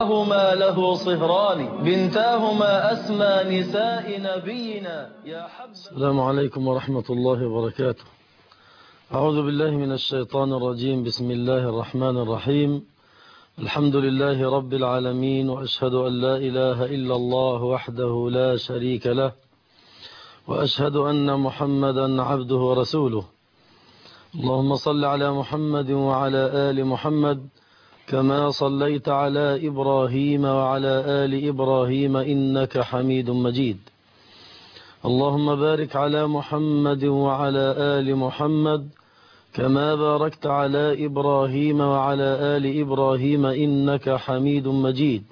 هما له صهران بنتاهما أسمى نساء نبينا يا حبذا. السلام عليكم ورحمة الله وبركاته. أعوذ بالله من الشيطان الرجيم. بسم الله الرحمن الرحيم. الحمد لله رب العالمين، وأشهد أن لا إله إلا الله وحده لا شريك له، وأشهد أن محمدا عبده ورسوله. اللهم صل على محمد وعلى آل محمد كما صليت على إبراهيم وعلى آل إبراهيم إنك حميد مجيد. اللهم بارك على محمد وعلى آل محمد كما باركت على إبراهيم وعلى آل إبراهيم إنك حميد مجيد.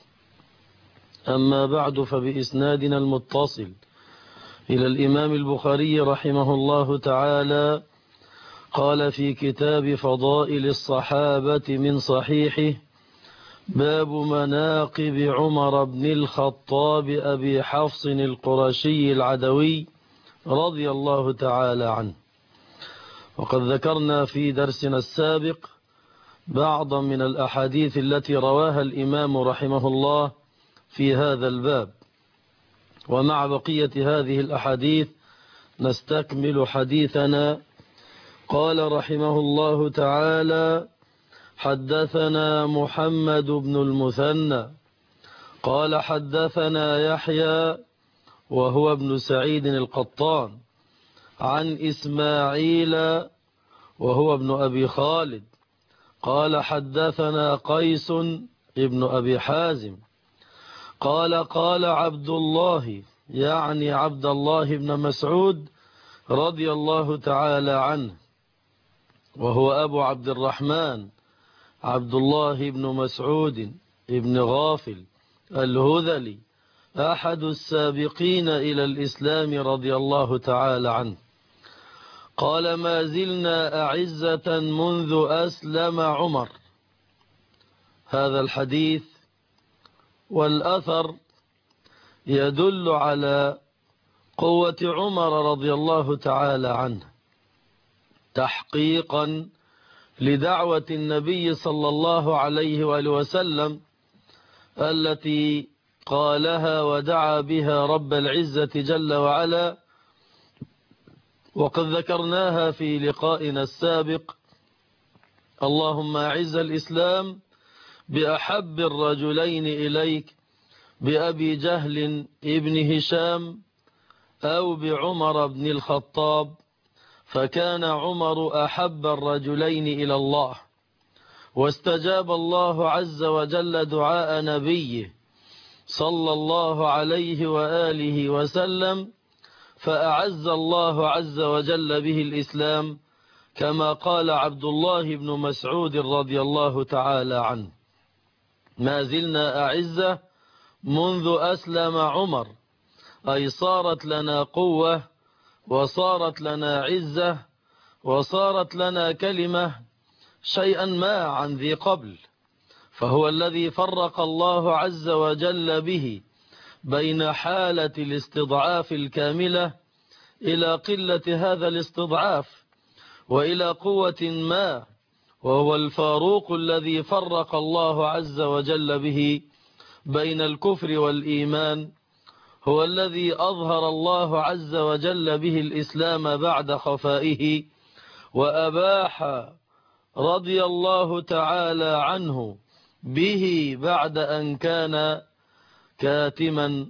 أما بعد، فبإسنادنا المتصل إلى الإمام البخاري رحمه الله تعالى قال في كتاب فضائل الصحابة من صحيحه: باب مناقب عمر بن الخطاب أبي حفص القرشي العدوي رضي الله تعالى عنه. وقد ذكرنا في درسنا السابق بعضا من الأحاديث التي رواها الإمام رحمه الله في هذا الباب، ومع بقية هذه الأحاديث نستكمل حديثنا. قال رحمه الله تعالى: حدثنا محمد بن المثنى قال حدثنا يحيى وهو ابن سعيد القطان عن إسماعيل وهو ابن أبي خالد قال حدثنا قيس ابن أبي حازم قال عبد الله، يعني عبد الله بن مسعود رضي الله تعالى عنه، وهو أبو عبد الرحمن عبد الله بن مسعود ابن غافل الهذلي، أحد السابقين إلى الإسلام رضي الله تعالى عنه، قال: ما زلنا أعزة منذ أسلم عمر. هذا الحديث والأثر يدل على قوة عمر رضي الله تعالى عنه تحقيقا لدعوة النبي صلى الله عليه وآله وسلم التي قالها ودعا بها رب العزة جل وعلا، وقد ذكرناها في لقائنا السابق: اللهم أعز الإسلام بأحب الرجلين إليك، بأبي جهل ابن هشام أو بعمر بن الخطاب، فكان عمر أحب الرجلين إلى الله، واستجاب الله عز وجل دعاء نبيه صلى الله عليه وآله وسلم، فأعز الله عز وجل به الإسلام، كما قال عبد الله بن مسعود رضي الله تعالى عنه: ما زلنا أعزة منذ أسلم عمر، أي صارت لنا قوة وصارت لنا عزة وصارت لنا كلمة شيئا ما عن ذي قبل، فهو الذي فرق الله عز وجل به بين حالة الاستضعاف الكاملة إلى قلة هذا الاستضعاف وإلى قوة ما، وهو الفاروق الذي فرق الله عز وجل به بين الكفر والإيمان، هو الذي أظهر الله عز وجل به الإسلام بعد خفائه، وأباح رضي الله تعالى عنه به بعد أن كان كاتما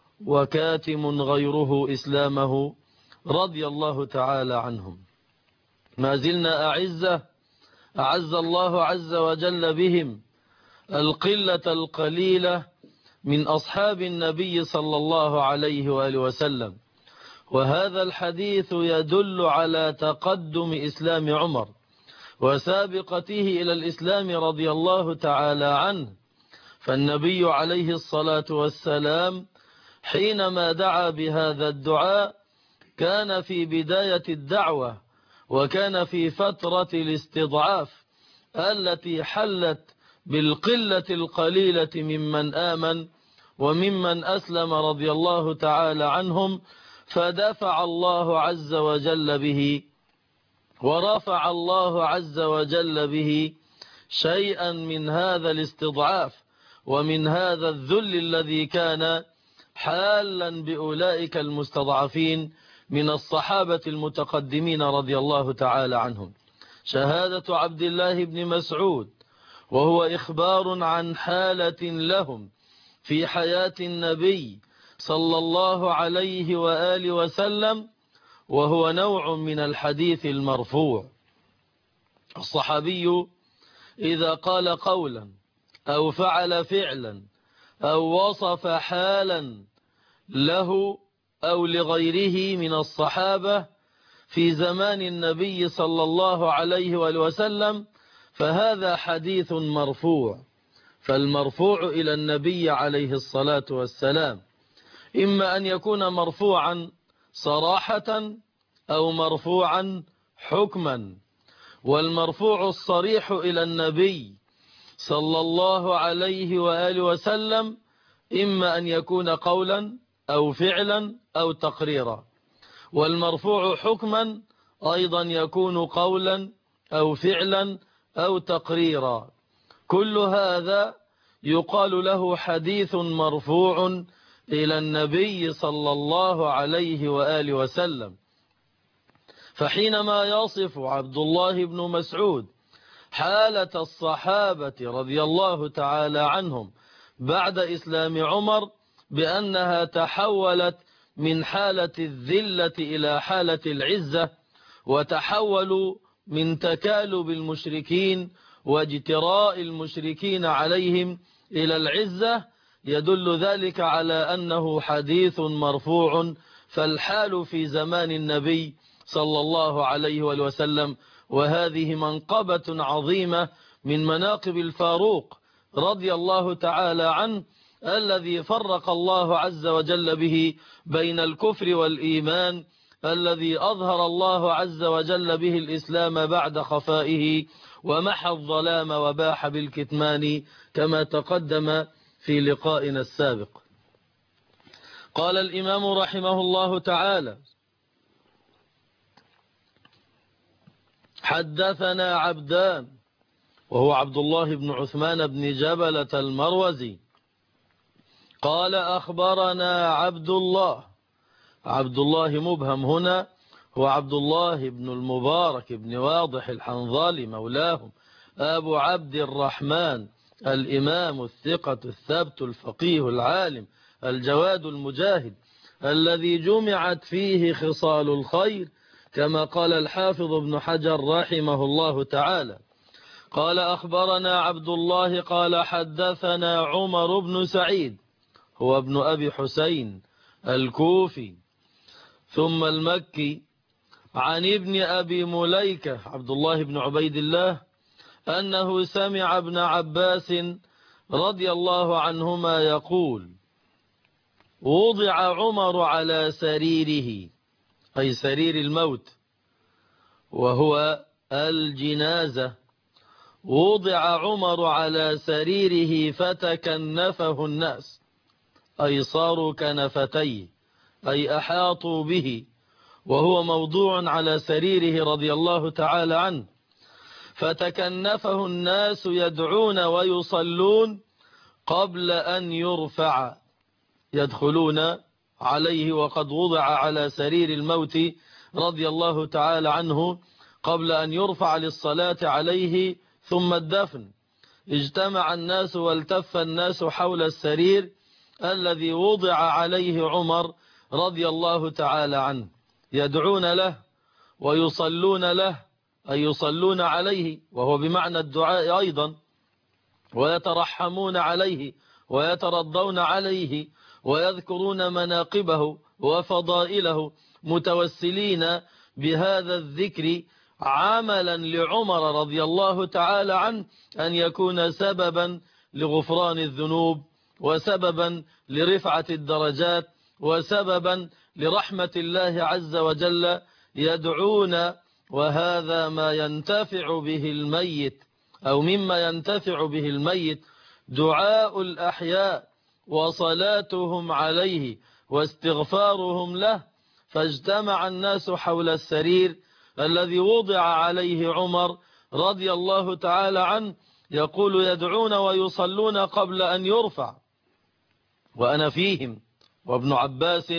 وكاتم غيره إسلامه رضي الله تعالى عنهم. ما زلنا أعزة أعز الله عز وجل بهم القلة القليلة من أصحاب النبي صلى الله عليه وآله وسلم. وهذا الحديث يدل على تقدم إسلام عمر وسابقته إلى الإسلام رضي الله تعالى عنه، فالنبي عليه الصلاة والسلام حينما دعا بهذا الدعاء كان في بداية الدعوة، وكان في فترة الاستضعاف التي حلت بالقلة القليلة ممن آمن وممن أسلم رضي الله تعالى عنهم، فدفع الله عز وجل به ورفع الله عز وجل به شيئا من هذا الاستضعاف ومن هذا الذل الذي كان حالا بأولئك المستضعفين من الصحابة المتقدمين رضي الله تعالى عنهم. شهادة عبد الله بن مسعود وهو إخبار عن حالة لهم في حياة النبي صلى الله عليه وآله وسلم، وهو نوع من الحديث المرفوع. الصحابي إذا قال قولا أو فعل فعلا أو وصف حالا له أو لغيره من الصحابة في زمان النبي صلى الله عليه وآله وسلم فهذا حديث مرفوع. فالمرفوع إلى النبي عليه الصلاة والسلام إما أن يكون مرفوعا صراحة أو مرفوعا حكما. والمرفوع الصريح إلى النبي صلى الله عليه وآله وسلم إما أن يكون قولا أو فعلا أو تقريرا. والمرفوع حكما أيضا يكون قولا أو فعلا أو تقريرا. كل هذا يقال له حديث مرفوع إلى النبي صلى الله عليه وآله وسلم. فحينما يصف عبد الله بن مسعود حالة الصحابة رضي الله تعالى عنهم بعد إسلام عمر بأنها تحولت من حالة الذلة إلى حالة العزة، وتحولوا من تكالب المشركين واجتراء المشركين عليهم إلى العزة، يدل ذلك على أنه حديث مرفوع. فالحال في زمان النبي صلى الله عليه وسلم، وهذه منقبة عظيمة من مناقب الفاروق رضي الله تعالى عنه، الذي فرق الله عز وجل به بين الكفر والإيمان، الذي أظهر الله عز وجل به الإسلام بعد خفائه، ومحى الظلام وباح بالكتمان كما تقدم في لقائنا السابق. قال الإمام رحمه الله تعالى: حدثنا عبدان، وهو عبد الله بن عثمان بن جبلة المروزي، قال أخبرنا عبد الله. عبد الله مبهم هنا هو عبد الله بن المبارك بن واضح الحنظالي مولاهم، أبو عبد الرحمن، الإمام الثقة الثبت الفقيه العالم الجواد المجاهد، الذي جمعت فيه خصال الخير كما قال الحافظ ابن حجر رحمه الله تعالى. قال أخبرنا عبد الله قال حدثنا عمر بن سعيد، هو ابن أبي حسين الكوفي ثم المكي، عن ابن أبي مليكة عبد الله بن عبيد الله أنه سمع ابن عباس رضي الله عنهما يقول: وضع عمر على سريره، أي سرير الموت وهو الجنازة، وضع عمر على سريره فتكنفه الناس، أي صاروا كنفتيه، أي أحاطوا به، وهو موضوع على سريره رضي الله تعالى عنه. فتكنفه الناس يدعون ويصلون قبل أن يرفع، يدخلون عليه وقد وضع على سرير الموت رضي الله تعالى عنه قبل أن يرفع للصلاة عليه ثم الدفن. اجتمع الناس والتف الناس حول السرير الذي وضع عليه عمر رضي الله تعالى عنه، يدعون له ويصلون له، أي يصلون عليه وهو بمعنى الدعاء أيضا، ويترحمون عليه ويترضون عليه ويذكرون مناقبه وفضائله، متوسلين بهذا الذكر عملا لعمر رضي الله تعالى عنه أن يكون سببا لغفران الذنوب، وسببا لرفعة الدرجات، وسببا لرحمة الله عز وجل. يدعون، وهذا ما ينتفع به الميت أو مما ينتفع به الميت دعاء الأحياء وصلاتهم عليه واستغفارهم له. فاجتمع الناس حول السرير الذي وضع عليه عمر رضي الله تعالى عنه يقول يدعون ويصلون قبل أن يرفع وأنا فيهم. وابن عباس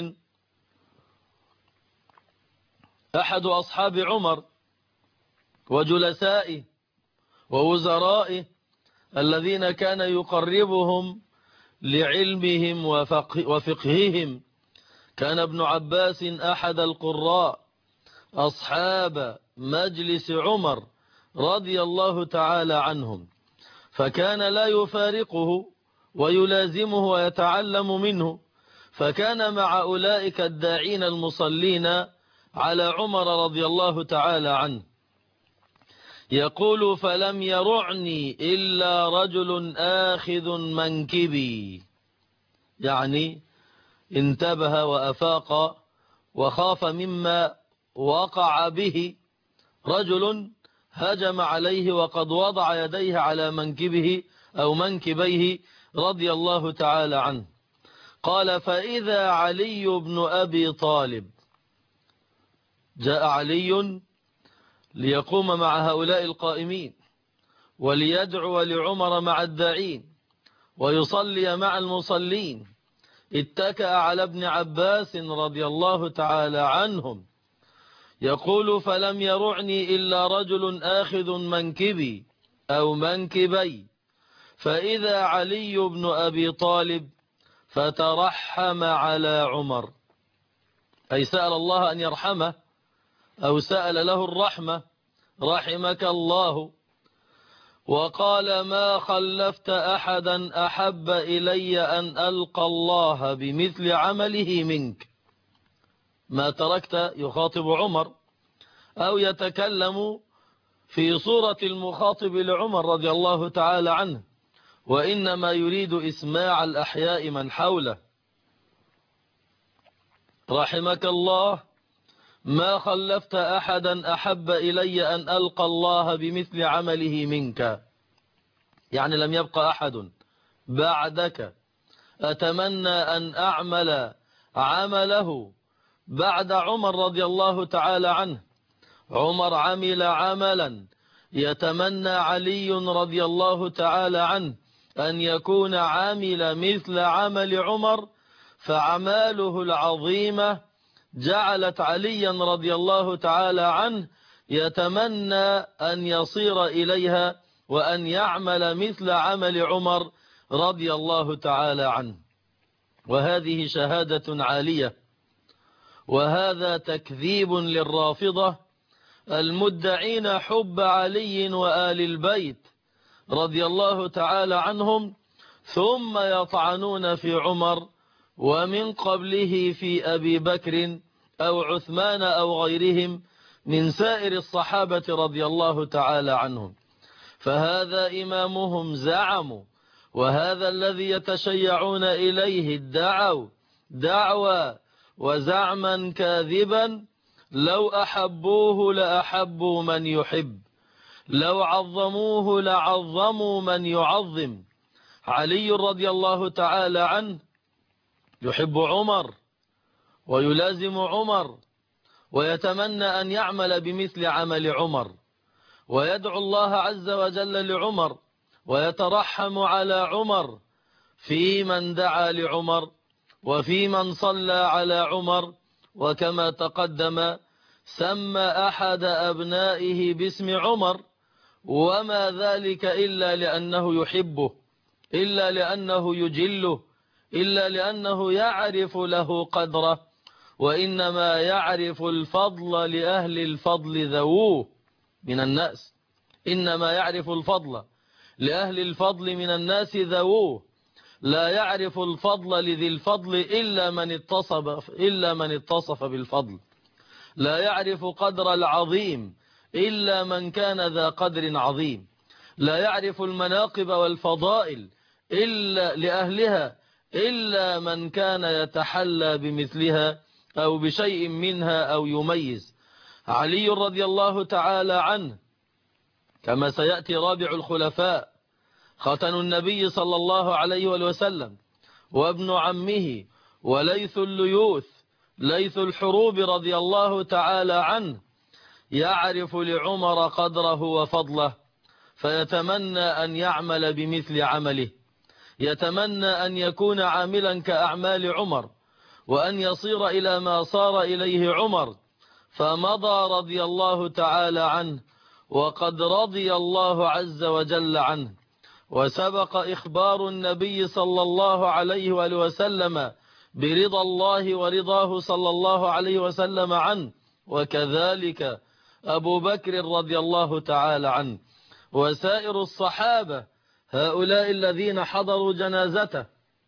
أحد أصحاب عمر وجلسائه ووزرائه الذين كان يقربهم لعلمهم وفقههم. كان ابن عباس أحد القراء أصحاب مجلس عمر رضي الله تعالى عنهم، فكان لا يفارقه ويلازمه ويتعلم منه، فكان مع أولئك الداعين المصلين على عمر رضي الله تعالى عنه. يقول فلم يرعني إلا رجل آخذ منكبي، يعني انتبه وأفاق وخاف مما وقع به، رجل هجم عليه وقد وضع يديه على منكبه أو منكبيه رضي الله تعالى عنه. قال فإذا علي بن أبي طالب، جاء علي ليقوم مع هؤلاء القائمين وليدعو لعمر مع الداعين ويصلي مع المصلين، اتكأ على ابن عباس رضي الله تعالى عنهم. يقول فلم يرعني إلا رجل آخذ منكبي أو منكبي، فإذا علي بن أبي طالب فترحم على عمر، أي سأل الله أن يرحمه أو سأل له الرحمة، رحمك الله. وقال ما خلفت أحدا أحب إلي أن ألقى الله بمثل عمله منك. ما تركت، يخاطب عمر أو يتكلم في صورة المخاطب لعمر رضي الله تعالى عنه، وإنما يريد إسماع الأحياء من حوله. رحمك الله ما خلفت أحدا أحب إلي أن ألقى الله بمثل عمله منك، يعني لم يبقى أحد بعدك أتمنى أن أعمل عمله بعد عمر رضي الله تعالى عنه. عمر عمل عملا يتمنى علي رضي الله تعالى عنه أن يكون عامل مثل عمل عمر، فأعماله العظيمة جعلت عليا رضي الله تعالى عنه يتمنى أن يصير إليها وأن يعمل مثل عمل عمر رضي الله تعالى عنه. وهذه شهادة عالية، وهذا تكذيب للرافضة المدعين حب علي وآل البيت رضي الله تعالى عنهم، ثم يطعنون في عمر ومن قبله في أبي بكر أو عثمان أو غيرهم من سائر الصحابة رضي الله تعالى عنهم. فهذا إمامهم زعموا، وهذا الذي يتشيعون إليه ادعوا دعوى وزعما كاذبا. لو أحبوه لأحبوا من يحب، لو عظموه لعظموا من يعظم. علي رضي الله تعالى عنه يحب عمر ويلازم عمر ويتمنى أن يعمل بمثل عمل عمر، ويدعو الله عز وجل لعمر ويترحم على عمر في من دعا لعمر وفي من صلى على عمر. وكما تقدم سمى أحد أبنائه باسم عمر، وما ذلك إلا لأنه يحبه، إلا لأنه يجله، إلا لأنه يعرف له قدره، وإنما يعرف الفضل لأهل الفضل ذووه من الناس، إنما يعرف الفضل لأهل الفضل من الناس ذووه، لا يعرف الفضل لذي الفضل إلا من اتصف بالفضل، لا يعرف قدر العظيم إلا من كان ذا قدر عظيم، لا يعرف المناقب والفضائل إلا لأهلها إلا من كان يتحلى بمثلها أو بشيء منها أو يميز. علي رضي الله تعالى عنه كما سيأتي رابع الخلفاء، ختن النبي صلى الله عليه وسلم، وابن عمه وليث الليوث ليث الحروب رضي الله تعالى عنه، يعرف لعمر قدره وفضله، فيتمنى أن يعمل بمثل عمله، يتمنى أن يكون عاملا كأعمال عمر، وأن يصير إلى ما صار إليه عمر، فمضى رضي الله تعالى عنه، وقد رضي الله عز وجل عنه. وسبق إخبار النبي صلى الله عليه وآله وسلم برضا الله ورضاه صلى الله عليه وسلم عنه، وكذلك أبو بكر رضي الله تعالى عنه، وسائر الصحابة هؤلاء الذين حضروا جنازته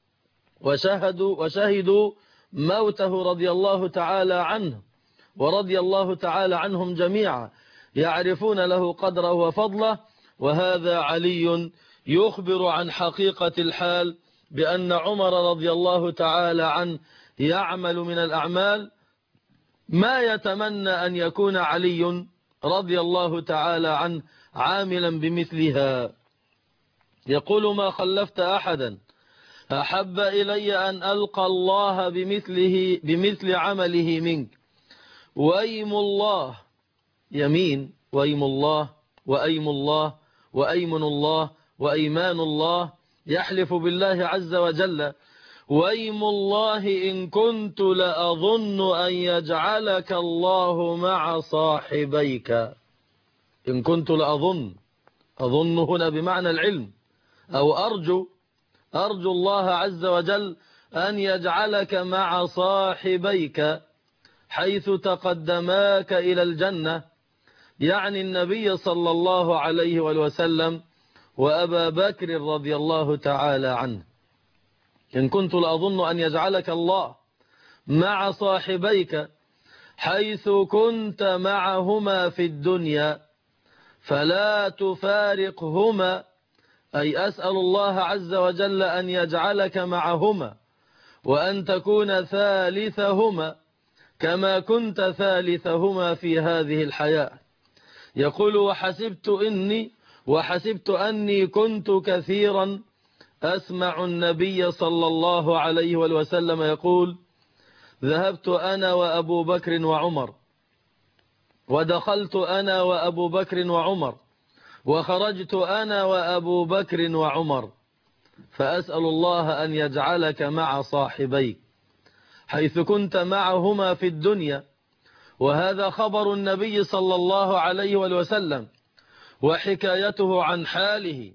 وشهدوا موته رضي الله تعالى عنه، ورضي الله تعالى عنهم جميعا، يعرفون له قدره وفضله. وهذا علي يخبر عن حقيقة الحال بأن عمر رضي الله تعالى عنه يعمل من الأعمال ما يتمنى أن يكون علي رضي الله تعالى عنه عاملا بمثلها. يقول: ما خلفت أحدا أحب إلي أن ألقى الله بمثل عمله منك. وأيم الله، يمين، وأيم الله، وأيم الله، وأيمن الله، وأيمان الله، يحلف بالله عز وجل: وأيم الله إن كنت لأظن أن يجعلك الله مع صاحبيك. إن كنت لأظن، أظن هنا بمعنى العلم، أو أرجو الله عز وجل أن يجعلك مع صاحبيك حيث تقدماك إلى الجنة، يعني النبي صلى الله عليه وسلم وأبا بكر رضي الله تعالى عنه. إن كنت لأظن أن يجعلك الله مع صاحبيك حيث كنت معهما في الدنيا فلا تفارقهما، أي أسأل الله عز وجل أن يجعلك معهما وأن تكون ثالثهما كما كنت ثالثهما في هذه الحياة. يقول: وحسبت أني كنت كثيرا أسمع النبي صلى الله عليه وسلم يقول: ذهبت أنا وأبو بكر وعمر، ودخلت أنا وأبو بكر وعمر، وخرجت أنا وأبو بكر وعمر، فأسأل الله أن يجعلك مع صاحبيك حيث كنت معهما في الدنيا. وهذا خبر النبي صلى الله عليه وسلم وحكايته عن حاله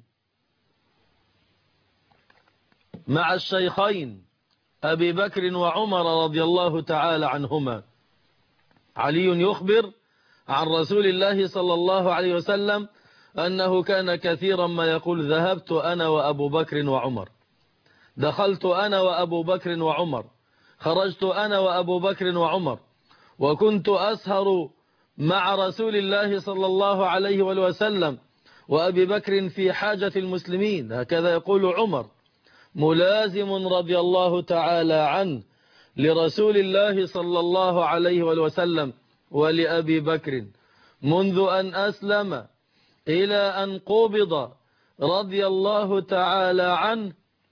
مع الشيخين أبي بكر وعمر رضي الله تعالى عنهما. علي يخبر عن رسول الله صلى الله عليه وسلم أنه كان كثيرا ما يقول: ذهبت أنا وأبو بكر وعمر، دخلت أنا وأبو بكر وعمر، خرجت أنا وأبو بكر وعمر، وكنت أسهر مع رسول الله صلى الله عليه وسلم وأبي بكر في حاجة المسلمين. هكذا يقول عمر ملازم رضي الله تعالى عنه لرسول الله صلى الله عليه وسلم ولأبي بكر منذ أن أسلم إلى أن قبض رضي الله تعالى عنه،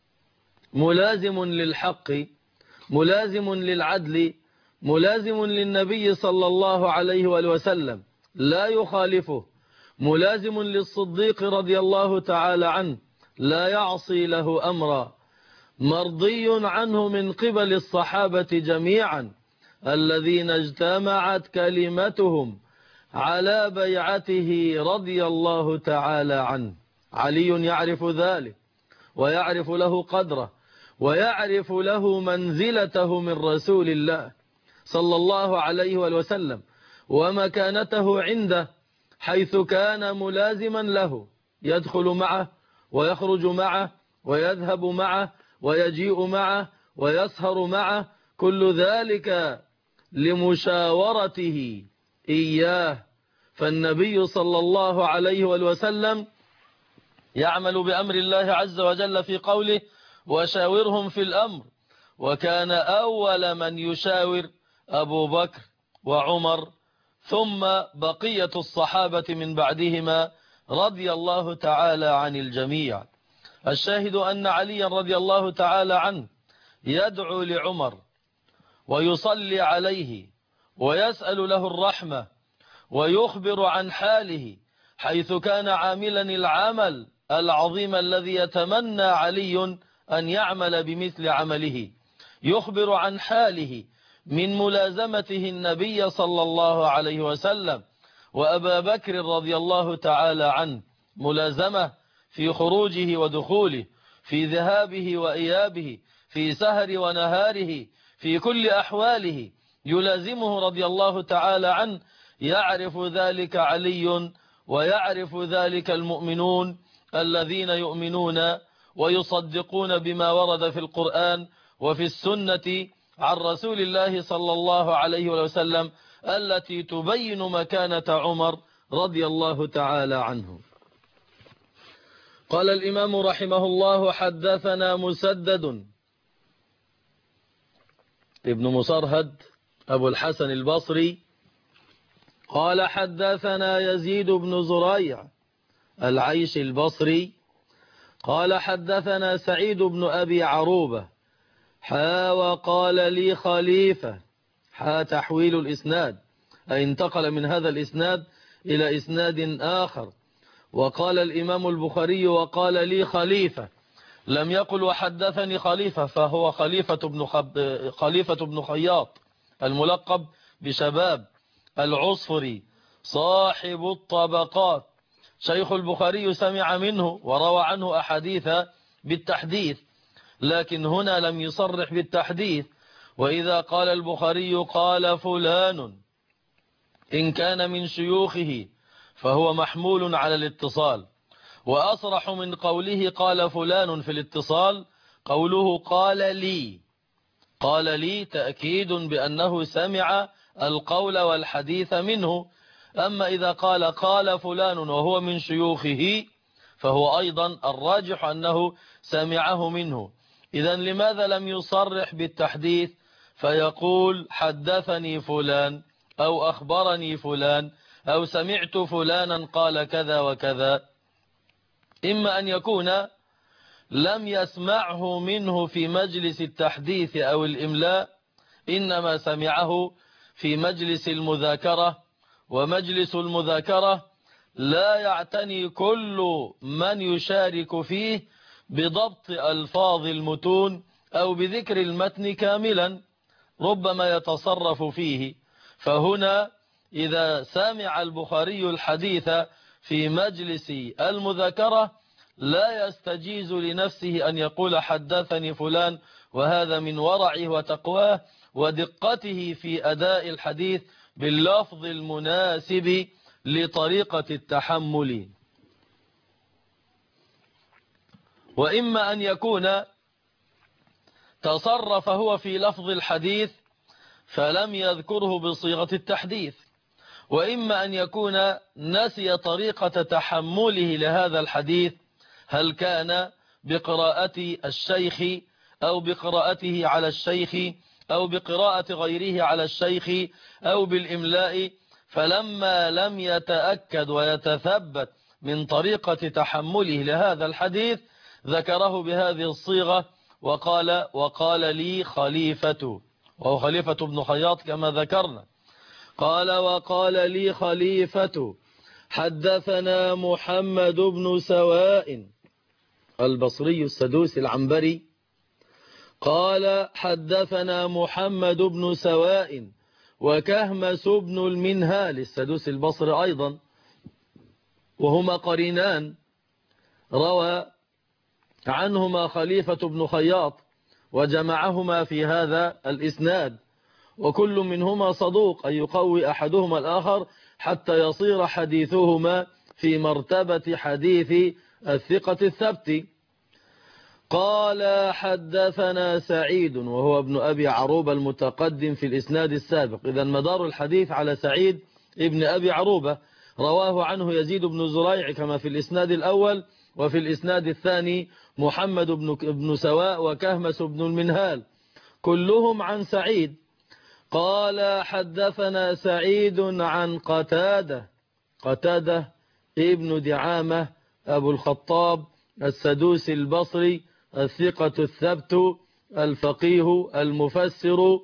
ملازم للحق، ملازم للعدل، ملازم للنبي صلى الله عليه وسلم لا يخالفه، ملازم للصديق رضي الله تعالى عنه لا يعصي له أمرا، مرضي عنه من قبل الصحابة جميعا الذين اجتمعت كلمتهم على بيعته رضي الله تعالى عنه. علي يعرف ذلك، ويعرف له قدره، ويعرف له منزلته من رسول الله صلى الله عليه وسلم ومكانته عنده، حيث كان ملازما له، يدخل معه ويخرج معه ويذهب معه ويجيء معه ويسهر معه، كل ذلك لمشاورته إياه. فالنبي صلى الله عليه وسلم يعمل بأمر الله عز وجل في قوله: وشاورهم في الأمر، وكان أول من يشاور أبو بكر وعمر، ثم بقية الصحابة من بعدهما رضي الله تعالى عن الجميع. الشاهد أن علي رضي الله تعالى عنه يدعو لعمر ويصلي عليه ويسأل له الرحمة ويخبر عن حاله حيث كان عاملا العمل العظيم الذي يتمنى علي أن يعمل بمثل عمله، يخبر عن حاله من ملازمته النبي صلى الله عليه وسلم وأبا بكر رضي الله تعالى عنه، ملازمة في خروجه ودخوله، في ذهابه وإيابه، في سهر ونهاره، في كل أحواله يلازمه رضي الله تعالى عنه. يعرف ذلك علي ويعرف ذلك المؤمنون الذين يؤمنون ويصدقون بما ورد في القرآن وفي السنة عن رسول الله صلى الله عليه وسلم التي تبين مكانة عمر رضي الله تعالى عنه. قال الإمام رحمه الله: حدثنا مسدد ابن مصرهد أبو الحسن البصري قال حدثنا يزيد بن زريع العيش البصري قال حدثنا سعيد بن أبي عروبة وقال لي خليفة تحويل الإسناد، أي انتقل من هذا الإسناد إلى إسناد آخر. وقال الإمام البخاري وقال لي خليفة، لم يقل وحدثني خليفة، فهو خليفة بن خياط الملقب بشباب العصفري صاحب الطبقات، شيخ البخاري سمع منه وروى عنه أحاديث بالتحديث، لكن هنا لم يصرح بالتحديث. وإذا قال البخاري قال فلان إن كان من شيوخه فهو محمول على الاتصال، وأصرح من قوله قال فلان في الاتصال قوله قال لي تأكيد بأنه سمع القول والحديث منه. أما إذا قال فلان وهو من شيوخه فهو أيضا الراجح أنه سمعه منه. إذن لماذا لم يصرح بالتحديث فيقول حدثني فلان أو أخبرني فلان أو سمعت فلانا قال كذا وكذا؟ إما أن يكون لم يسمعه منه في مجلس التحديث أو الإملاء، إنما سمعه في مجلس المذاكرة، ومجلس المذاكرة لا يعتني كل من يشارك فيه بضبط ألفاظ المتون أو بذكر المتن كاملا، ربما يتصرف فيه. فهنا إذا سمع البخاري الحديث في مجلس المذاكرة لا يستجيز لنفسه أن يقول حدثني فلان، وهذا من ورعه وتقواه ودقته في أداء الحديث باللفظ المناسب لطريقة التحمل. وإما أن يكون تصرف هو في لفظ الحديث فلم يذكره بصيغة التحديث، وإما أن يكون نسي طريقة تحمله لهذا الحديث، هل كان بقراءة الشيخ أو بقراءته على الشيخ أو بقراءة غيره على الشيخ أو بالإملاء، فلما لم يتأكد ويتثبت من طريقة تحمله لهذا الحديث ذكره بهذه الصيغة وقال لي خليفة، وهو خليفة بن خياط كما ذكرنا. قال وقال لي خليفة حدثنا محمد بن سواء البصري السدوسي العنبري قال حدثنا محمد بن سواء وكهمس بن المنهال السدوسي البصري أيضا، وهما قرينان روى عنهما خليفة بن خياط وجمعهما في هذا الإسناد، وكل منهما صدوق، أي يقوي أحدهما الآخر حتى يصير حديثهما في مرتبة حديث الثقة الثبت. قال حدثنا سعيد وهو ابن أبي عروبة المتقدم في الإسناد السابق، إذا مدار الحديث على سعيد ابن أبي عروبة، رواه عنه يزيد بن زريع كما في الإسناد الأول، وفي الإسناد الثاني محمد بن سواء وكهمس بن المنهال كلهم عن سعيد. قال حدثنا سعيد عن قتادة ابن دعامة أبو الخطاب السدوسي البصري الثقة الثبت الفقيه المفسر،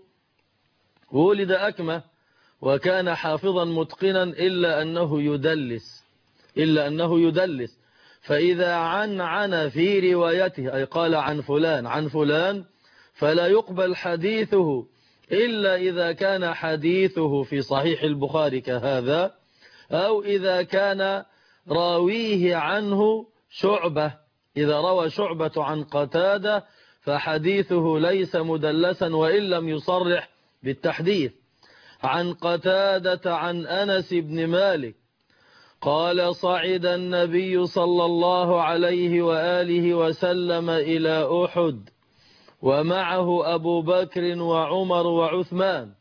ولد أكمة وكان حافظا متقنا إلا أنه يدلس، إلا أنه يدلس. فإذا عن في روايته أي قال عن فلان عن فلان فلا يقبل حديثه إلا إذا كان حديثه في صحيح البخاري كهذا، أو إذا كان راويه عنه شعبة، إذا روى شعبة عن قتادة فحديثه ليس مدلسا وإن لم يصرح بالتحديث. عن قتادة عن أنس بن مالك قال صعد النبي صلى الله عليه وآله وسلم إلى أحد ومعه أبو بكر وعمر وعثمان،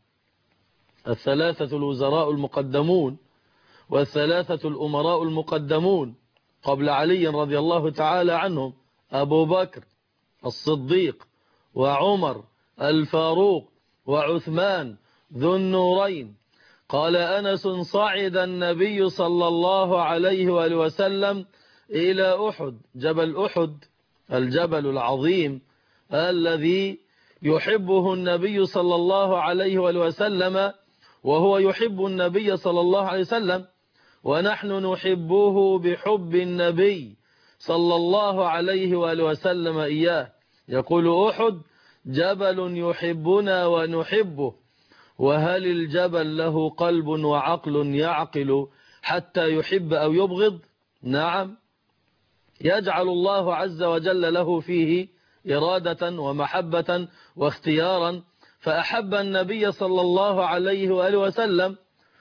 الثلاثة الوزراء المقدمون والثلاثة الأمراء المقدمون قبل علي رضي الله تعالى عنهم، أبو بكر الصديق وعمر الفاروق وعثمان ذو النورين. قال أنس صعد النبي صلى الله عليه وآله وسلم إلى أحد، جبل أحد الجبل العظيم الذي يحبه النبي صلى الله عليه وآله وسلم وهو يحب النبي صلى الله عليه وسلم، ونحن نحبه بحب النبي صلى الله عليه وآله وسلم إياه. يقول أحد جبل يحبنا ونحبه، وهل الجبل له قلب وعقل يعقل حتى يحب أو يبغض؟ نعم، يجعل الله عز وجل له فيه إرادة ومحبة واختيارا، فأحب النبي صلى الله عليه وآله وسلم،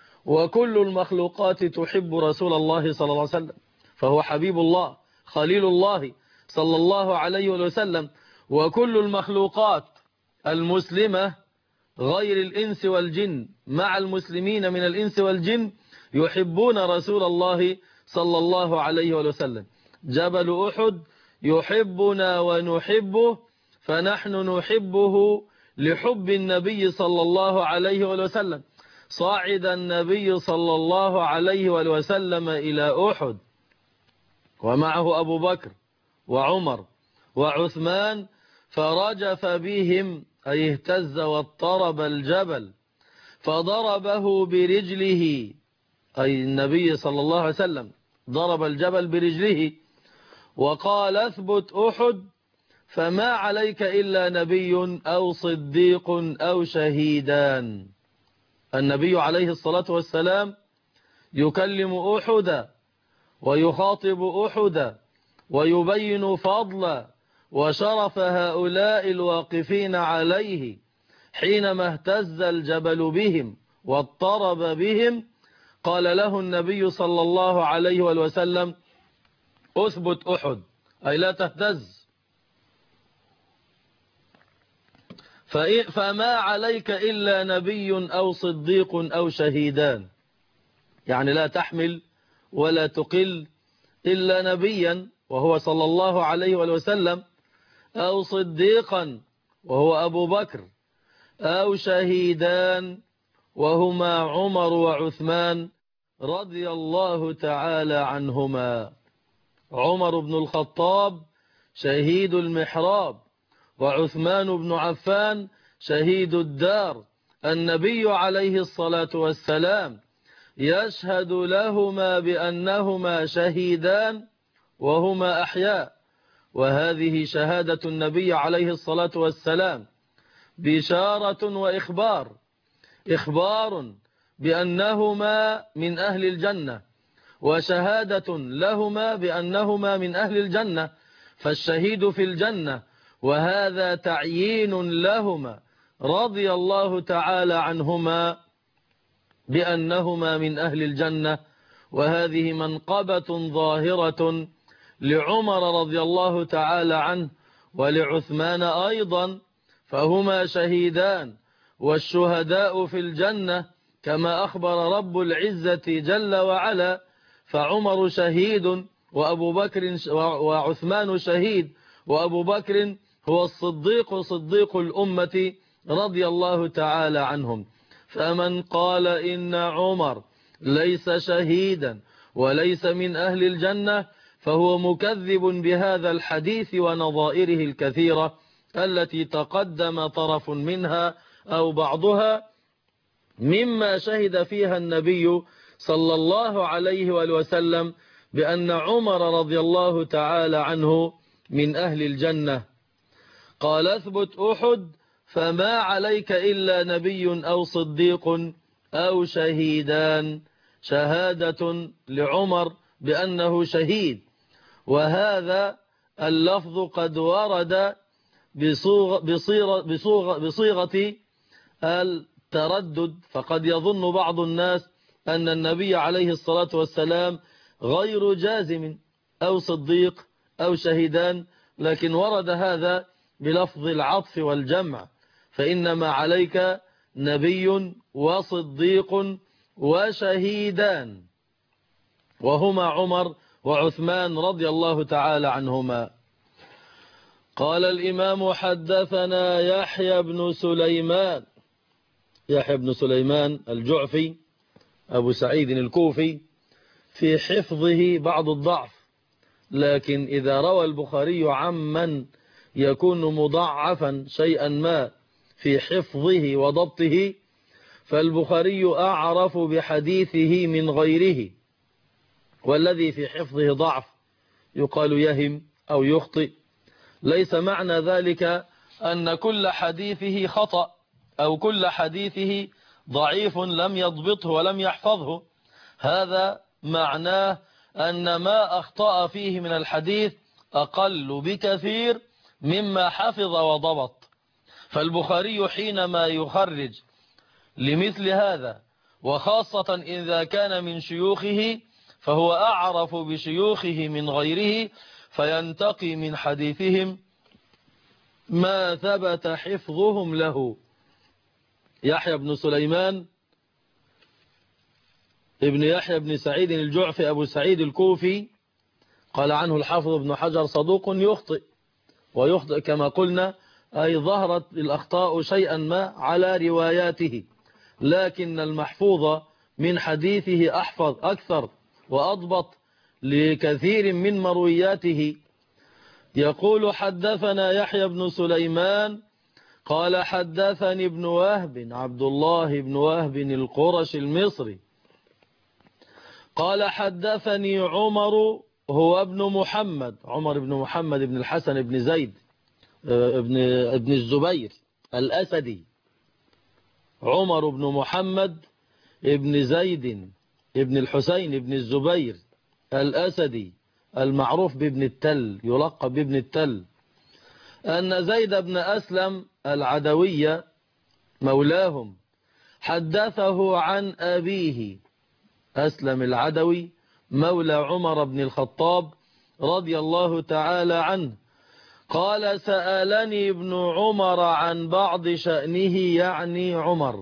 وكل المخلوقات تحب رسول الله صلى الله عليه وسلم، فهو حبيب الله خليل الله صلى الله عليه وسلم. وكل المخلوقات المسلمة غير الإنس والجن مع المسلمين من الإنس والجن يحبون رسول الله صلى الله عليه وسلم. جبل أحد يحبنا ونحبه، فنحن نحبه لحب النبي صلى الله عليه وسلم. صعد النبي صلى الله عليه وسلم إلى أحد ومعه أبو بكر وعمر وعثمان فرجف بهم، أي اهتز واضطرب الجبل، فضربه برجله، أي النبي صلى الله عليه وسلم ضرب الجبل برجله وقال اثبت أحد فما عليك إلا نبي أو صديق أو شهيدان. النبي عليه الصلاة والسلام يكلم أحدا ويخاطب أحدا ويبين فضل وشرف هؤلاء الواقفين عليه حينما اهتز الجبل بهم واضطرب بهم. قال له النبي صلى الله عليه وسلم اثبت أحد، أي لا تهتز، فما عليك إلا نبي أو صديق أو شهيدان، يعني لا تحمل ولا تقل إلا نبيا وهو صلى الله عليه وسلم، أو صديقا وهو أبو بكر، أو شهيدان وهما عمر وعثمان رضي الله تعالى عنهما. عمر بن الخطاب شهيد المحراب، وعثمان بن عفان شهيد الدار. النبي عليه الصلاة والسلام يشهد لهما بأنهما شهيدان وهما أحياء، وهذه شهادة النبي عليه الصلاة والسلام بشارة وإخبار، إخبار بأنهما من أهل الجنة، وشهادة لهما بأنهما من أهل الجنة، فالشهيد في الجنة، وهذا تعيين لهما رضي الله تعالى عنهما بأنهما من أهل الجنة. وهذه منقبة ظاهرة لعمر رضي الله تعالى عنه ولعثمان أيضا، فهما شهيدان والشهداء في الجنة كما أخبر رب العزة جل وعلا. فعمر شهيد وأبو بكر وعثمان شهيد، وأبو بكر هو الصديق صديق الأمة رضي الله تعالى عنهم. فمن قال إن عمر ليس شهيدا وليس من أهل الجنة فهو مكذب بهذا الحديث ونظائره الكثيرة التي تقدم طرف منها أو بعضها مما شهد فيها النبي صلى الله عليه وسلم بأن عمر رضي الله تعالى عنه من أهل الجنة. قال اثبت أحد فما عليك إلا نبي أو صديق أو شهيدان، شهادة لعمر بأنه شهيد. وهذا اللفظ قد ورد بصيغة التردد، فقد يظن بعض الناس أن النبي عليه الصلاة والسلام غير جازم أو صديق أو شهيدان، لكن ورد هذا بلفظ العطف والجمع، فإنما عليك نبي وصديق وشهيدان، وهما عمر وعثمان رضي الله تعالى عنهما. قال الإمام حدثنا يحيى بن سليمان الجعفي أبو سعيد الكوفي، في حفظه بعض الضعف، لكن إذا روى البخاري عمن يكون مضعفا شيئا ما في حفظه وضبطه، فالبخاري أعرف بحديثه من غيره، والذي في حفظه ضعف يقال يهم أو يخطئ. ليس معنى ذلك أن كل حديثه خطأ أو كل حديثه ضعيف لم يضبطه ولم يحفظه، هذا معناه أن ما أخطأ فيه من الحديث أقل بكثير مما حفظ وضبط. فالبخاري حينما يخرج لمثل هذا، وخاصة إذا كان من شيوخه، فهو أعرف بشيوخه من غيره، فينتقي من حديثهم ما ثبت حفظهم له. يحيى بن سليمان ابن يحيى بن سعيد الجعفي أبو سعيد الكوفي، قال عنه الحافظ ابن حجر صدوق يخطئ، ويخطئ كما قلنا أي ظهرت الأخطاء شيئا ما على رواياته، لكن المحفوظ من حديثه أحفظ أكثر وأضبط لكثير من مروياته. يقول حدثنا يحيى بن سليمان قال حدثني ابن وهب عبد الله بن وهب القرش المصري قال حدثني عمر هو ابن محمد، عمر بن محمد بن الحسن بن زيد ابن الزبير الأسدي، عمر بن محمد ابن زيد ابن الحسين بن الزبير الأسدي المعروف بابن التل، يلقب بابن التل، أن زيد بن أسلم العدوي مولاهم حدثه عن أبيه أسلم العدوي مولى عمر بن الخطاب رضي الله تعالى عنه، قال سألني ابن عمر عن بعض شأنه، يعني عمر،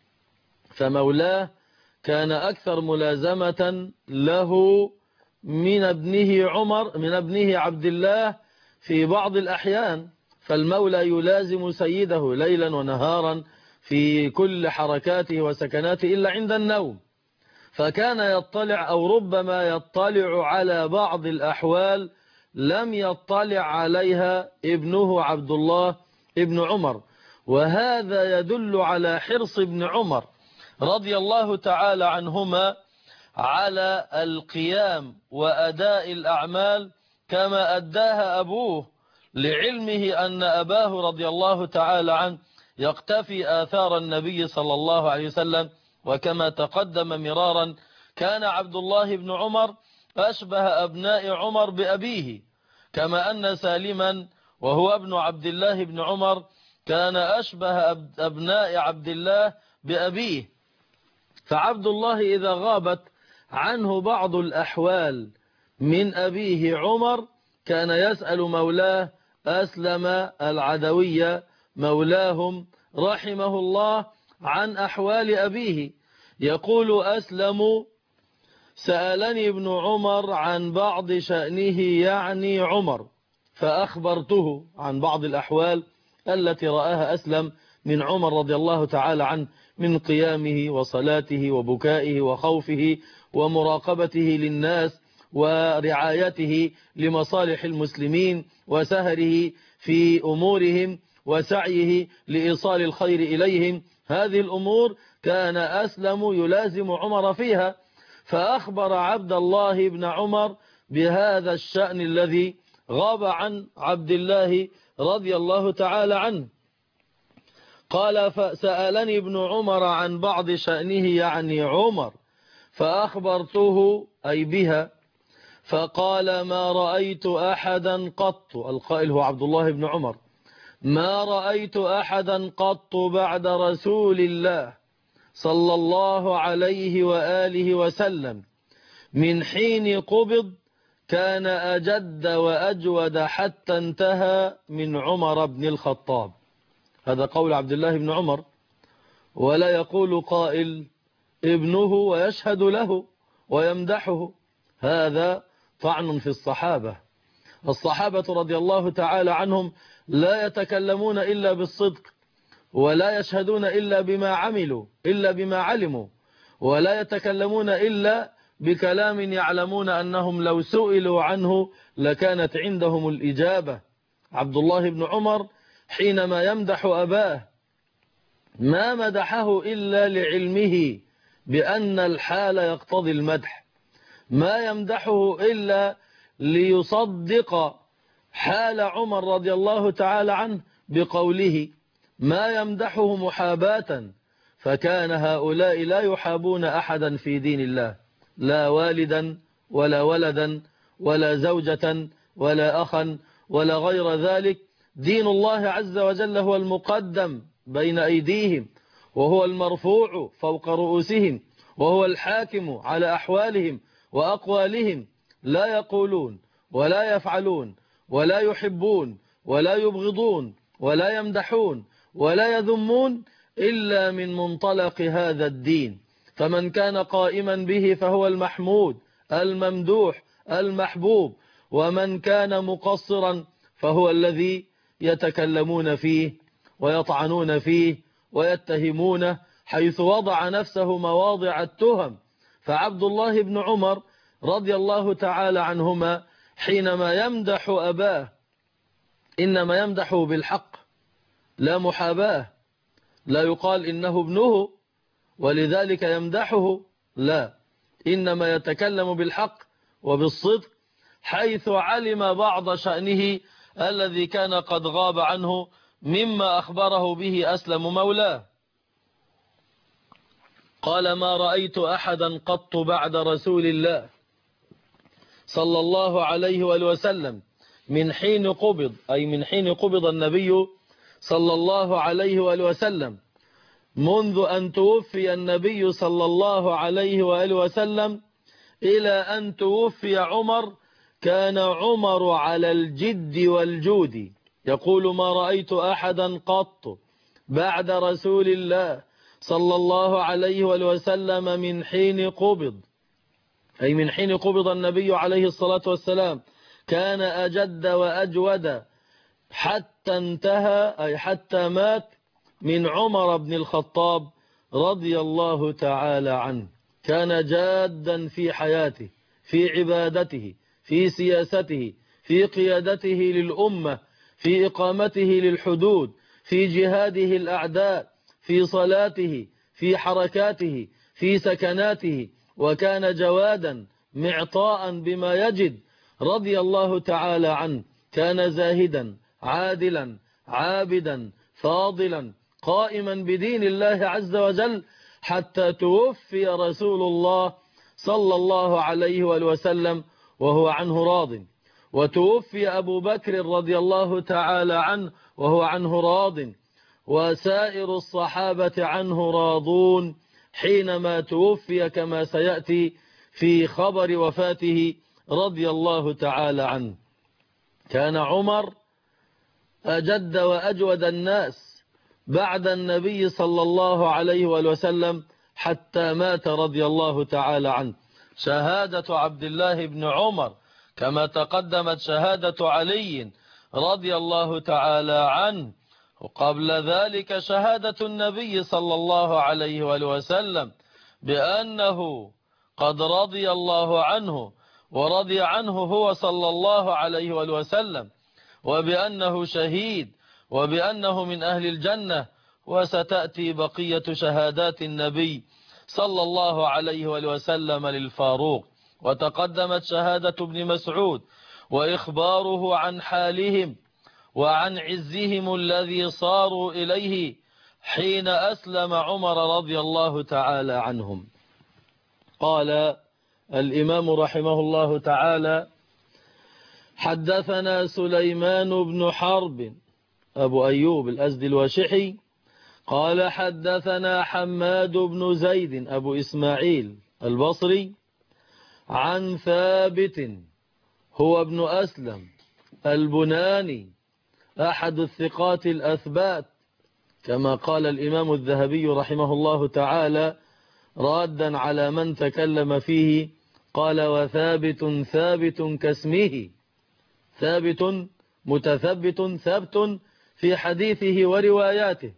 فمولاه كان أكثر ملازمة له من ابنه عمر، من ابنه عبد الله في بعض الأحيان، فالمولى يلازم سيده ليلا ونهارا في كل حركاته وسكناته إلا عند النوم، فكان يطلع أو ربما يطلع على بعض الأحوال لم يطلع عليها ابنه عبد الله ابن عمر. وهذا يدل على حرص ابن عمر رضي الله تعالى عنهما على القيام وأداء الأعمال كما أداها أبوه، لعلمه أن أباه رضي الله تعالى عنه يقتفي آثار النبي صلى الله عليه وسلم. وكما تقدم مرارا كان عبد الله بن عمر أشبه أبناء عمر بأبيه، كما أن سالما وهو ابن عبد الله بن عمر كان أشبه أبناء عبد الله بأبيه. فعبد الله إذا غابت عنه بعض الأحوال من أبيه عمر كان يسأل مولاه أسلم العدوي مولاهم رحمه الله عن أحوال أبيه. يقول أسلم سألني ابن عمر عن بعض شأنه، يعني عمر، فأخبرته عن بعض الأحوال التي رآها أسلم من عمر رضي الله تعالى عنه، من قيامه وصلاته وبكائه وخوفه ومراقبته للناس ورعايته لمصالح المسلمين وسهره في أمورهم وسعيه لإيصال الخير إليهم. هذه الأمور كان أسلم يلازم عمر فيها، فأخبر عبد الله بن عمر بهذا الشأن الذي غاب عن عبد الله رضي الله تعالى عنه. قال فسألني ابن عمر عن بعض شأنه يعني عمر فأخبرته أي بها، فقال ما رأيت أحدا قط، القائل هو عبد الله بن عمر، ما رأيت أحدا قط بعد رسول الله صلى الله عليه وآله وسلم من حين قبض كان أجد وأجود حتى انتهى من عمر بن الخطاب. هذا قول عبد الله بن عمر، ولا يقول قائل ابنه ويشهد له ويمدحه، هذا طعن في الصحابة. الصحابة رضي الله تعالى عنهم لا يتكلمون إلا بالصدق، ولا يشهدون إلا بما عملوا إلا بما علموا، ولا يتكلمون إلا بكلام يعلمون أنهم لو سئلوا عنه لكانت عندهم الإجابة. عبد الله بن عمر حينما يمدح أباه ما مدحه إلا لعلمه بأن الحال يقتضي المدح، ما يمدحه إلا ليصدق حال عمر رضي الله تعالى عنه بقوله، ما يمدحه محاباة، فكان هؤلاء لا يحابون أحدا في دين الله، لا والدا ولا ولدا ولا زوجة ولا أخا ولا غير ذلك. دين الله عز وجل هو المقدم بين أيديهم، وهو المرفوع فوق رؤوسهم، وهو الحاكم على أحوالهم وأقوالهم. لا يقولون ولا يفعلون ولا يحبون ولا يبغضون ولا يمدحون ولا يذمون إلا من منطلق هذا الدين. فمن كان قائما به فهو المحمود الممدوح المحبوب، ومن كان مقصرا فهو الذي يتكلمون فيه ويطعنون فيه ويتهمونه حيث وضع نفسه مواضع التهم. فعبد الله بن عمر رضي الله تعالى عنهما حينما يمدح أباه إنما يمدحه بالحق لا محاباه، لا يقال إنه ابنه ولذلك يمدحه، لا، إنما يتكلم بالحق وبالصدق، حيث علم بعض شأنه الذي كان قد غاب عنه مما أخبره به أسلم مولاه. قال ما رأيت أحدا قط بعد رسول الله صلى الله عليه وآله وسلم من حين قبض، أي من حين قبض النبي صلى الله عليه وآله وسلم، منذ أن توفي النبي صلى الله عليه وآله وسلم إلى أن توفي عمر، كان عمر على الجد والجود. يقول ما رأيت أحدا قط بعد رسول الله صلى الله عليه وآله وسلم من حين قبض، أي من حين قبض النبي عليه الصلاة والسلام، كان أجد وأجود حتى انتهى، أي حتى مات، من عمر بن الخطاب رضي الله تعالى عنه. كان جادا في حياته، في عبادته، في سياسته، في قيادته للأمة، في إقامته للحدود، في جهاده الأعداء، في صلاته، في حركاته، في سكناته، وكان جوادا معطاء بما يجد رضي الله تعالى عنه. كان زاهدا عادلا عابدا فاضلا قائما بدين الله عز وجل حتى توفي رسول الله صلى الله عليه وآله وسلم وهو عنه راض، وتوفي أبو بكر رضي الله تعالى عنه وهو عنه راض، وسائر الصحابة عنه راضون حينما توفي كما سيأتي في خبر وفاته رضي الله تعالى عنه. كان عمر أجد وأجود الناس بعد النبي صلى الله عليه وسلم حتى مات رضي الله تعالى عنه. شهادة عبد الله بن عمر كما تقدمت شهادة علي رضي الله تعالى عنه، وقبل ذلك شهادة النبي صلى الله عليه وسلم بأنه قد رضي الله عنه ورضي عنه هو صلى الله عليه وسلم، وبأنه شهيد، وبأنه من أهل الجنة. وستأتي بقية شهادات النبي صلى الله عليه وآله وسلم للفاروق. وتقدمت شهادة ابن مسعود وإخباره عن حالهم وعن عزهم الذي صاروا إليه حين أسلم عمر رضي الله تعالى عنهم. قال الإمام رحمه الله تعالى: حدثنا سليمان بن حرب أبو أيوب الأزدي الواشحي قال حدثنا حماد بن زيد أبو إسماعيل البصري عن ثابت هو ابن أسلم البناني أحد الثقات الأثبات، كما قال الإمام الذهبي رحمه الله تعالى رادا على من تكلم فيه، قال: وثابت ثابت كاسمه، ثابت متثبت ثبت في حديثه ورواياته.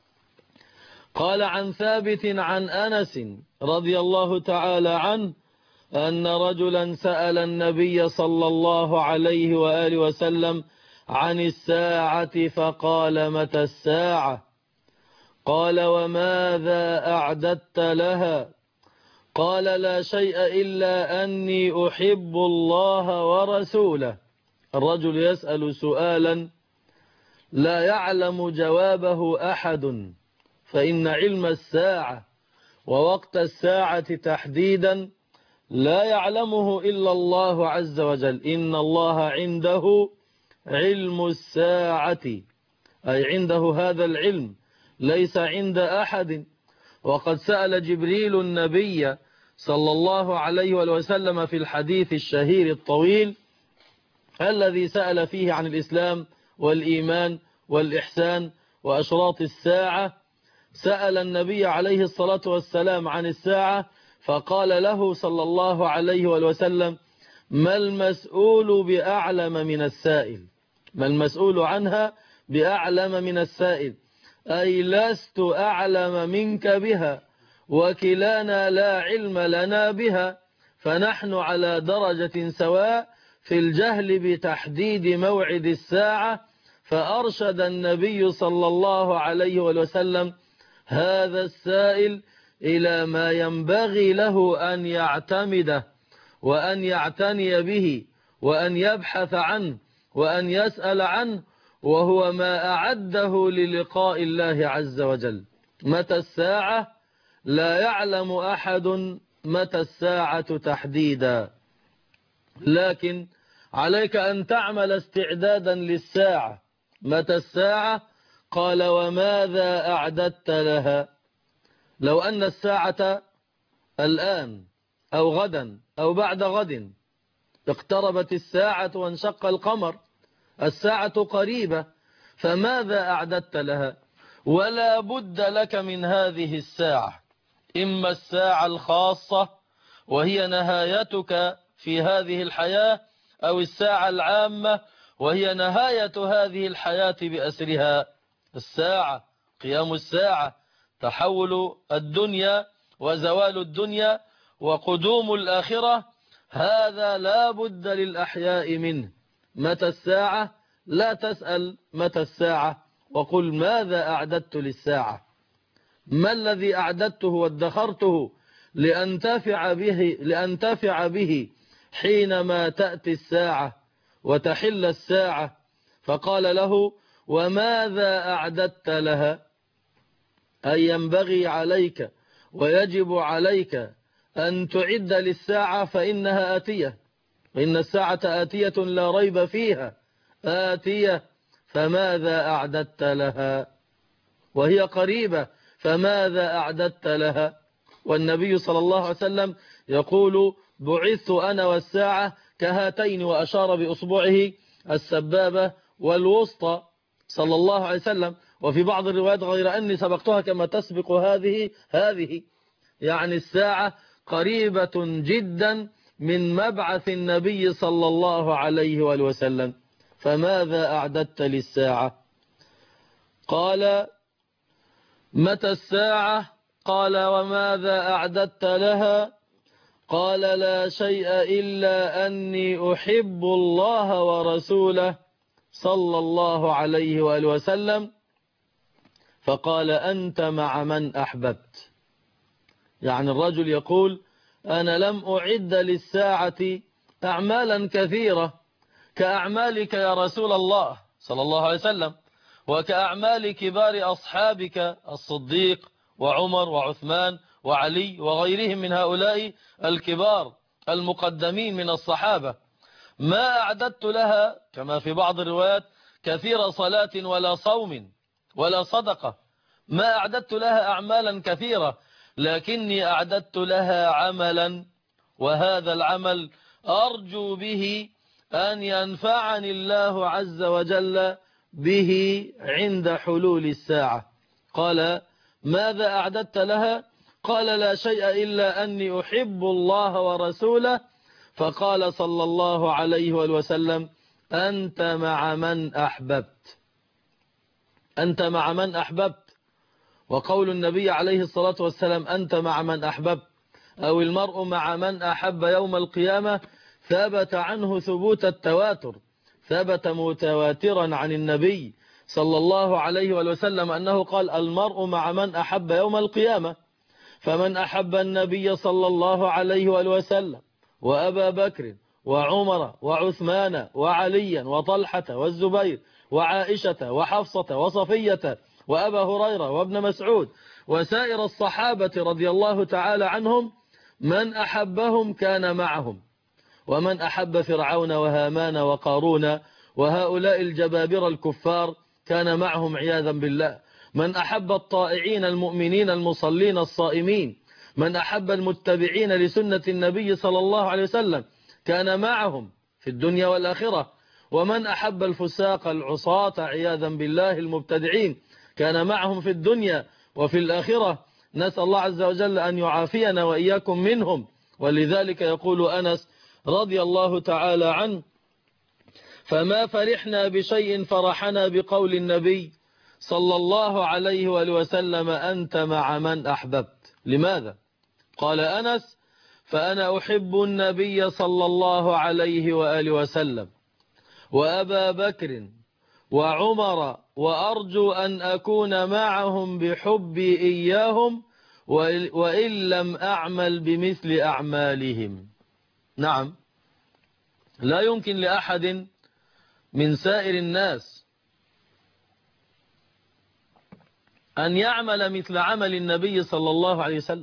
قال عن ثابت عن أنس رضي الله تعالى عنه أن رجلا سأل النبي صلى الله عليه وآله وسلم عن الساعة فقال: متى الساعة؟ قال: وماذا أعددت لها؟ قال: لا شيء إلا أني أحب الله ورسوله. الرجل يسأل سؤالا لا يعلم جوابه أحد، فإن علم الساعة ووقت الساعة تحديدا لا يعلمه إلا الله عز وجل. إن الله عنده علم الساعة، أي عنده هذا العلم ليس عند أحد. وقد سأل جبريل النبي صلى الله عليه وسلم في الحديث الشهير الطويل الذي سأل فيه عن الإسلام والإيمان والإحسان وأشراط الساعة، سأل النبي عليه الصلاة والسلام عن الساعة فقال له صلى الله عليه وسلم: ما المسؤول بأعلم من السائل؟ ما المسؤول عنها بأعلم من السائل، أي لست أعلم منك بها، وكلانا لا علم لنا بها، فنحن على درجة سواء في الجهل بتحديد موعد الساعة. فأرشد النبي صلى الله عليه وسلم هذا السائل إلى ما ينبغي له أن يعتمده وأن يعتني به وأن يبحث عنه وأن يسأل عنه، وهو ما أعده للقاء الله عز وجل. متى الساعة؟ لا يعلم أحد متى الساعة تحديدا، لكن عليك أن تعمل استعدادا للساعة. متى الساعة؟ قال: وماذا أعددت لها؟ لو أن الساعة الآن أو غدا أو بعد غد، اقتربت الساعة وانشق القمر، الساعة قريبة، فماذا أعددت لها؟ ولا بد لك من هذه الساعة، إما الساعة الخاصة وهي نهايتك في هذه الحياة، أو الساعة العامة وهي نهاية هذه الحياة بأسرها. الساعة قيام الساعة، تحول الدنيا وزوال الدنيا وقدوم الآخرة، هذا لا بد للأحياء منه. متى الساعة؟ لا تسأل متى الساعة، وقل ماذا أعددت للساعة؟ ما الذي أعددته وادخرته لأنتفع به حينما تأتي الساعة وتحل الساعة؟ فقال له: وماذا أعددت لها؟ أي ينبغي عليك ويجب عليك أن تعد للساعة، فإنها آتية، إن الساعة آتية لا ريب فيها، آتية، فماذا أعددت لها؟ وهي قريبة، فماذا أعددت لها؟ والنبي صلى الله عليه وسلم يقول: بعثت أنا والساعة كهاتين، وأشار بأصبعه السبابة والوسطى صلى الله عليه وسلم. وفي بعض الروايات: غير أني سبقتها كما تسبق هذه، يعني الساعة قريبة جدا من مبعث النبي صلى الله عليه وآله وسلم. فماذا أعددت للساعة؟ قال: متى الساعة؟ قال: وماذا أعددت لها؟ قال: لا شيء إلا أني أحب الله ورسوله صلى الله عليه وآله وسلم. فقال: أنت مع من أحببت. يعني الرجل يقول أنا لم أعد للساعة أعمالا كثيرة كأعمالك يا رسول الله صلى الله عليه وسلم، وكأعمال كبار أصحابك الصديق وعمر وعثمان وعلي وغيرهم من هؤلاء الكبار المقدمين من الصحابة، ما أعددت لها كما في بعض الروايات كثير صلاة ولا صوم ولا صدقة، ما أعددت لها أعمالا كثيرة، لكني أعددت لها عملا، وهذا العمل أرجو به أن ينفعني الله عز وجل به عند حلول الساعة. قال ماذا أعددت لها؟ قال لا شيء إلا أني أحب الله ورسوله. فقال صلى الله عليه وسلم أنت مع من أحببت، أنت مع من أحببت. وقول النبي عليه الصلاة والسلام أنت مع من أحببت أو المرء مع من أحب يوم القيامة ثبت عنه ثبوت التواتر، ثبت متواترا عن النبي صلى الله عليه وسلم أنه قال المرء مع من أحب يوم القيامة. فمن أحب النبي صلى الله عليه وسلم وأبا بكر وعمر وعثمان وعليا وطلحة والزبير وعائشة وحفصة وصفية وأبا هريرة وابن مسعود وسائر الصحابة رضي الله تعالى عنهم، من أحبهم كان معهم، ومن أحب فرعون وهامان وقارون وهؤلاء الجبابرة الكفار كان معهم عياذا بالله. من أحب الطائعين المؤمنين المصلين الصائمين، من أحب المتبعين لسنة النبي صلى الله عليه وسلم كان معهم في الدنيا والآخرة، ومن أحب الفساق العصاة عياذا بالله المبتدعين كان معهم في الدنيا وفي الآخرة. نسأل الله عز وجل أن يعافينا وإياكم منهم. ولذلك يقول أنس رضي الله تعالى عنه فما فرحنا بشيء فرحنا بقول النبي صلى الله عليه وآله وسلم أنت مع من أحببت. لماذا؟ قال أنس فأنا أحب النبي صلى الله عليه وآله وسلم وأبا بكر وعمر وأرجو أن أكون معهم بحبي إياهم وإن لم أعمل بمثل أعمالهم. نعم، لا يمكن لأحد من سائر الناس أن يعمل مثل عمل النبي صلى الله عليه وسلم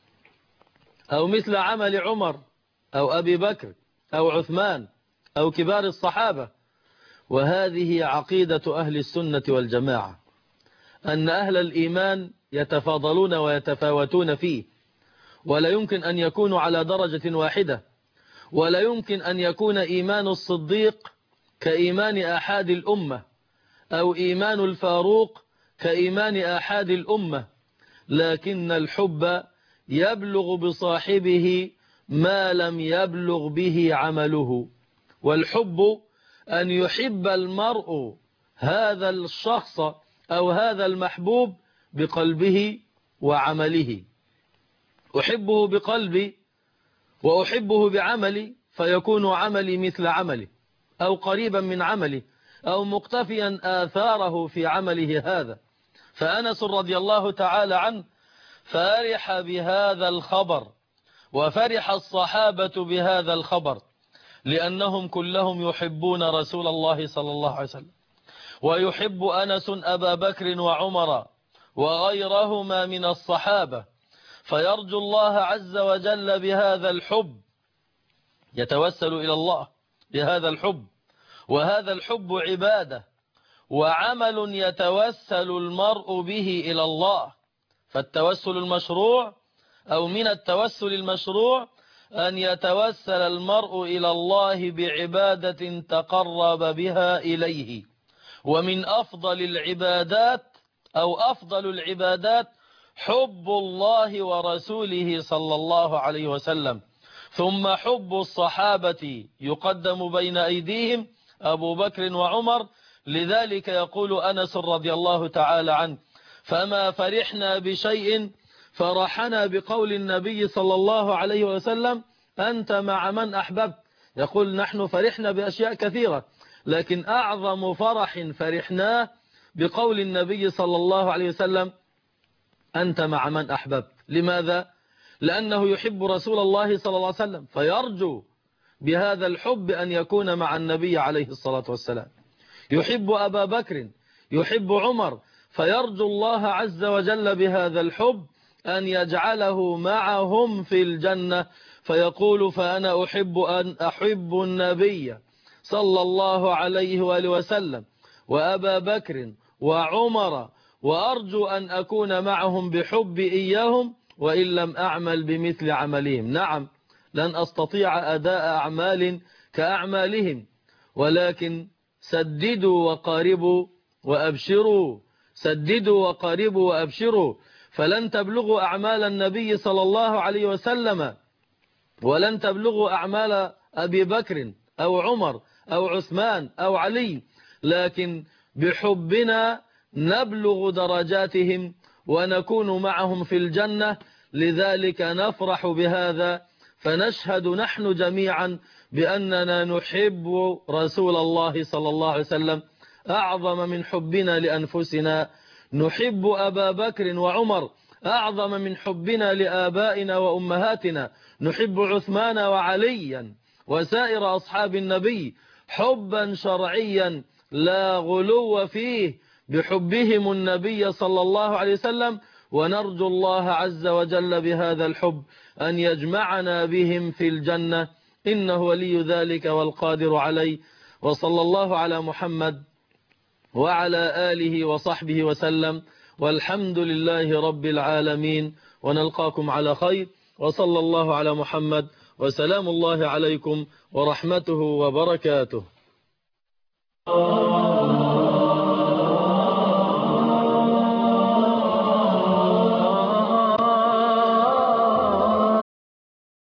أو مثل عمل عمر أو أبي بكر أو عثمان أو كبار الصحابة. وهذه عقيدة أهل السنة والجماعة، أن أهل الإيمان يتفاضلون ويتفاوتون فيه، ولا يمكن أن يكونوا على درجة واحدة، ولا يمكن أن يكون إيمان الصديق كإيمان أحد الأمة أو إيمان الفاروق كإيمان أحد الأمة، لكن الحب يبلغ بصاحبه ما لم يبلغ به عمله. والحب أن يحب المرء هذا الشخص أو هذا المحبوب بقلبه وعمله. أحبه بقلبي وأحبه بعملي، فيكون عملي مثل عمله أو قريبا من عمله أو مقتفيا آثاره في عمله هذا. فأنس رضي الله تعالى عنه فرح بهذا الخبر، وفرح الصحابة بهذا الخبر، لأنهم كلهم يحبون رسول الله صلى الله عليه وسلم، ويحب أنس أبا بكر وعمر وغيرهما من الصحابة، فيرجو الله عز وجل بهذا الحب، يتوسل إلى الله بهذا الحب. وهذا الحب عبادة وعمل يتوسل المرء به إلى الله. فالتوسل المشروع أو من التوسل المشروع أن يتوسل المرء إلى الله بعبادة تقرب بها إليه. ومن أفضل العبادات أو أفضل العبادات حب الله ورسوله صلى الله عليه وسلم، ثم حب الصحابة يقدم بين أيديهم أبو بكر وعمر. لذلك يقول أنس رضي الله تعالى عنه فما فرحنا بشيء فرحنا بقول النبي صلى الله عليه وسلم أنت مع من أحببت. يقول نحن فرحنا بأشياء كثيرة، لكن أعظم فرح فرحناه بقول النبي صلى الله عليه وسلم أنت مع من أحببت. لماذا؟ لأنه يحب رسول الله صلى الله عليه وسلم، فيرجو بهذا الحب أن يكون مع النبي عليه الصلاة والسلام. يحب أبا بكر، يحب عمر، فيرجو الله عز وجل بهذا الحب أن يجعله معهم في الجنة، فيقول فأنا أحب أن أحب النبي صلى الله عليه وآله وسلم وأبا بكر وعمر، وأرجو أن أكون معهم بحب إياهم وإن لم أعمل بمثل عملهم. نعم، لن أستطيع أداء أعمال كأعمالهم، ولكن سددوا وقاربوا وأبشروا، سددوا وقاربوا وأبشروا، فلن تبلغوا أعمال النبي صلى الله عليه وسلم، ولن تبلغوا أعمال أبي بكر أو عمر أو عثمان أو علي، لكن بحبنا نبلغ درجاتهم ونكون معهم في الجنة. لذلك نفرح بهذا، فنشهد نحن جميعا بأننا نحب رسول الله صلى الله عليه وسلم أعظم من حبنا لأنفسنا، نحب أبا بكر وعمر أعظم من حبنا لآبائنا وأمهاتنا، نحب عثمان وعليا وسائر أصحاب النبي حبا شرعيا لا غلو فيه بحبهم النبي صلى الله عليه وسلم، ونرجو الله عز وجل بهذا الحب أن يجمعنا بهم في الجنة، إنه ولي ذلك والقادر عليه. وصلى الله على محمد وعلى آله وصحبه وسلم، والحمد لله رب العالمين، ونلقاكم على خير، وصلى الله على محمد، وسلام الله عليكم ورحمته وبركاته.